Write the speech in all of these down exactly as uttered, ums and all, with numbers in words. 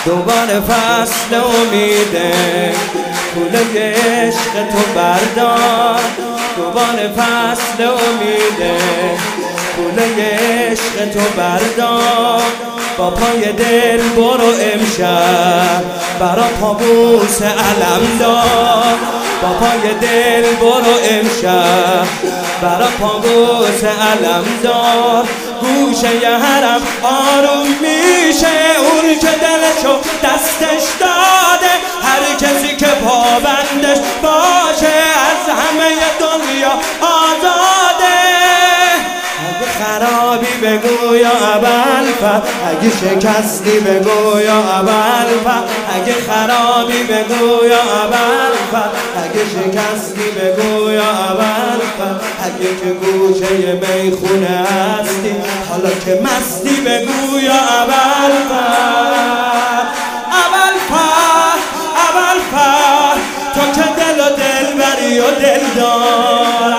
دوباره فصل امیده کوله عشق تو بردار. دوباره فصل امیده کوله عشق تو بردار. با پای دل برو امشب برا پابوس علم دار. با پای دل برو امشب برا پابوس علم دار. گوشه ی حرم آروم میشه اون که دلشو دستش داده. هر کسی که پابندش باشه از همه دنیا آزاده. اگه خرابی بگو یا ابوالفضل، اگه شکستی بگو یا ابوالفضل. اگه خرابی بگو یا ابوالفضل، اگه شکستی بگو یا ابوالفضل. اگه که گوشه میخونه هستی حالا که مستی بگو یا ابوالفضل. ابوالفضل ابوالفضل تو که دل و دلبری و دلدار.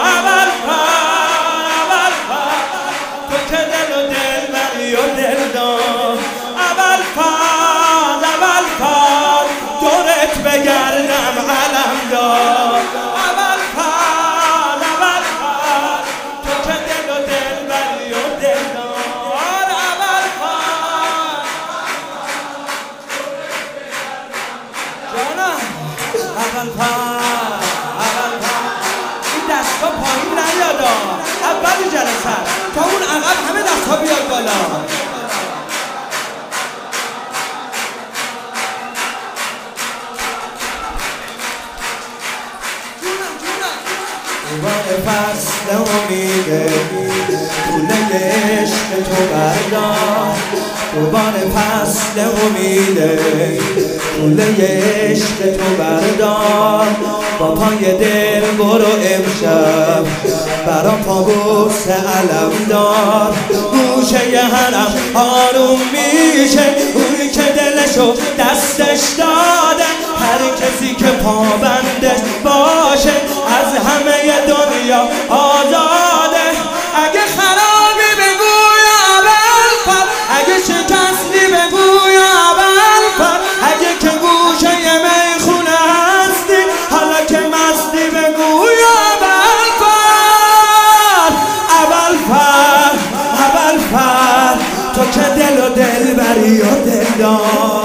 بگردم علم دار. ابوالفضل ابوالفضل تو که دل و دلبری و دلدار. ابوالفضل جانم ابوالفضل ابوالفضل این دستا پایین نیادا. اول جلسه تا اون عقب همه دستا بیاد بالا. دوباره فصل امیده کوله عشق تو بردار. دوباره فصل امیده کوله عشق تو بردار. با پای دل برو امشب برا پابوس علم دار. گوشه ی حرم آروم میشه اونی که دلشو دستش داده. هر کسی که پابندش باشه از همه دنیا آزاده. اگه خرابی بگو یا ابوالفضل، اگه شکستی بگو یا ابوالفضل. اگه که گوشه ی میخونه هستی حالا که مستی بگو یا ابوالفضل. ابوالفضل ابوالفضل تو که دل و دلبری و دلدار.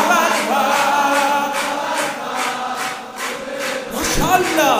ماشاءالله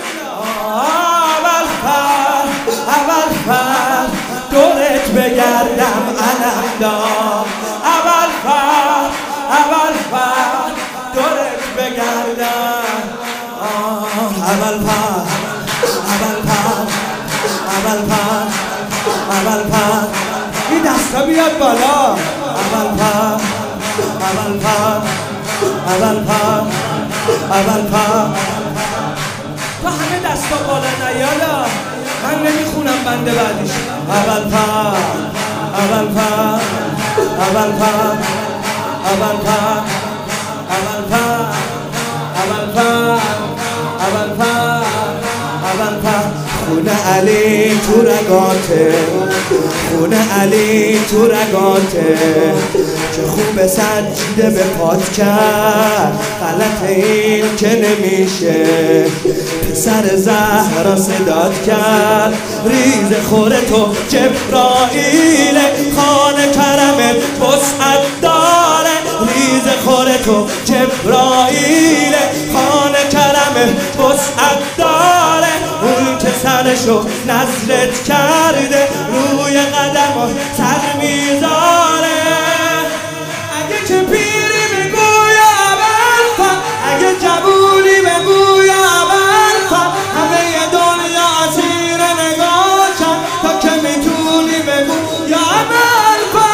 ابوالفضل ابوالفضل دورت بگردم علم دار. ابوالفضل ابوالفضل دورت بگردم. ابوالفضل ابوالفضل ابوالفضل ابوالفضل این دستا بیاد بالا. ابوالفضل ابوالفضل ابوالفضل ابوالفضل تو همه دستا بالا نیالا. من نمیخونم بنده بعدش. ابوالفضل ابوالفضل ابوالفضل ابوالفضل ابوالفضل ابوالفضل ابوالفضل ابوالفضل خونه علی تو رگاته. خونه علی تو رگاته چه خوب سجده به پات کرد. غلط این که نمیشه پسر زهرا صدات کرد. ریز خوره تو جبرائیل خانه کرمت وسعت داره. ریز خوره تو جبرائیل خانه کرمت وسعت داره. اون که سرشو نظرت کرده روی قدم و سر میذاره. اگه که پیری بگو یا ابوالفضل، اگه جوونی بگو یا ابوالفضل. همه دنیا اسیر نگاهشن تا که میتونی بگو یا ابوالفضل.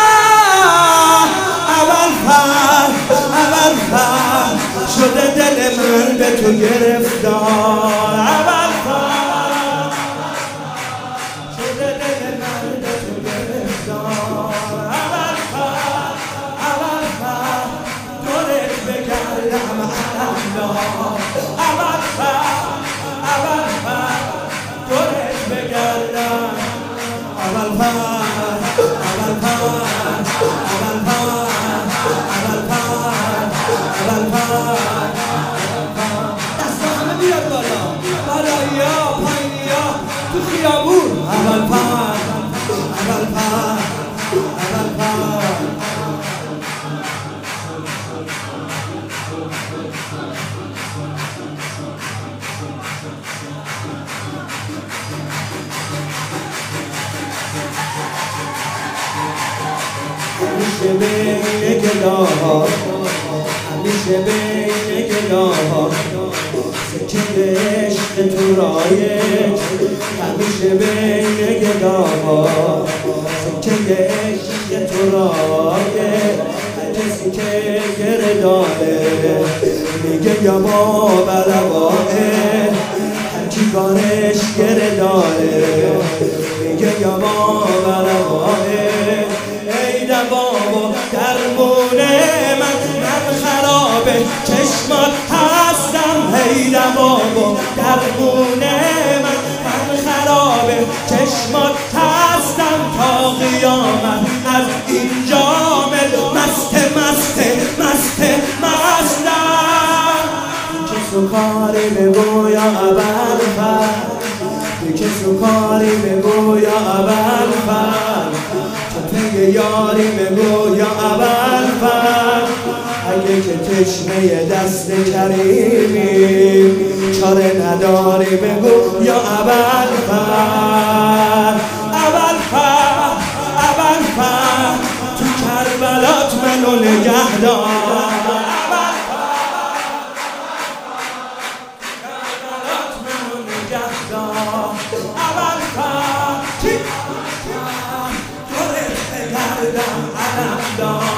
ابوالفضل ابوالفضل شده دل من به تو گرفتار. ابوالفضل ابوالفضل ابوالفضل ابوالفضل گداها همیشه بین گداها سکه عشق تو رایج همیشه بین گداها سکه عشق تو رایج کسی که گره داره میگه یا با بلواه هرکی کارش گره داره میگه یا با بلواه ای بابا درمونه من من خرابه چشمات هستم ای بابا درمونه من من خرابه چشمات هستم تا قیامت از اینجا مست مست مست مستم که سکاری بگو یا اول فر که سکاری بگو یا اول فر چطه یاری بگو یا اول فر اگه که تشنه دست کریمی چاره نداری بگو یا اول فر اول فر اول فر تو کربلات منو نگه دار اول فر کربلات منو نگه دار اول فر دورت بگردم علم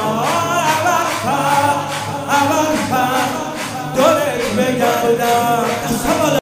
دار اول فر اول فر دورت بگردم